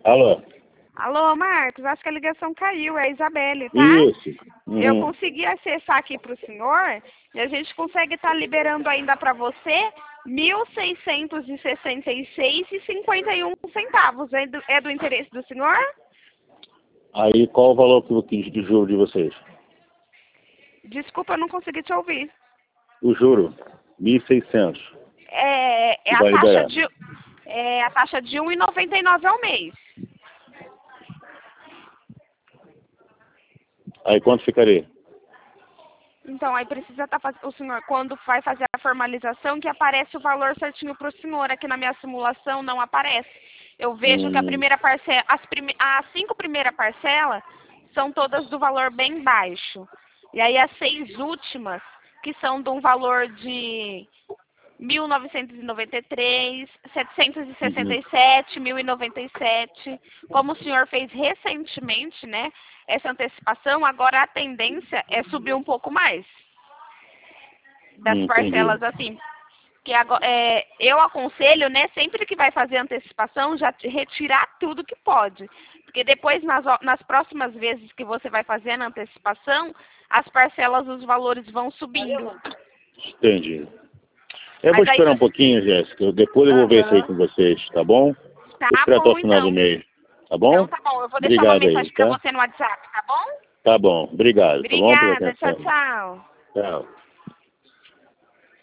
Alô? Alô, Marcos, acho que a ligação caiu, é a Isabelle, tá? Isso. Eu consegui acessar aqui para o senhor e a gente consegue estar liberando ainda para você R$ 1.666,51. É do interesse do senhor? Aí qual o valor de juro de vocês? Desculpa, eu não consegui te ouvir. O juro, 1.600. É Que vai liberar. a taxa de R$ 1,99 ao mês. Aí quanto ficaria? Então, aí precisa estar o senhor, quando vai fazer a formalização, que aparece o valor certinho para o senhor. Aqui na minha simulação não aparece. Eu vejo que a primeira parcela, as 5 primeiras parcelas são todas do valor bem baixo. E aí as 6 últimas, que são de um valor de 1.993, 767, 1.097. Como o senhor fez recentemente, né, essa antecipação, agora a tendência é subir um pouco mais das parcelas, assim. Que agora, eu aconselho, né, sempre que vai fazer antecipação, já retirar tudo que pode. Porque depois, nas próximas vezes que você vai fazer a antecipação, as parcelas, os valores vão subindo. Entendi. Eu vou esperar um pouquinho, Jéssica. Depois eu vou ver isso aí com vocês, tá bom? Tá vou esperar bom, até o final do mês, tá bom? Então tá bom, eu vou deixar uma mensagem aí, tá? pra você no WhatsApp, tá bom? Tá bom, obrigado. Obrigada, Tá bom? tchau, tchau. Tchau.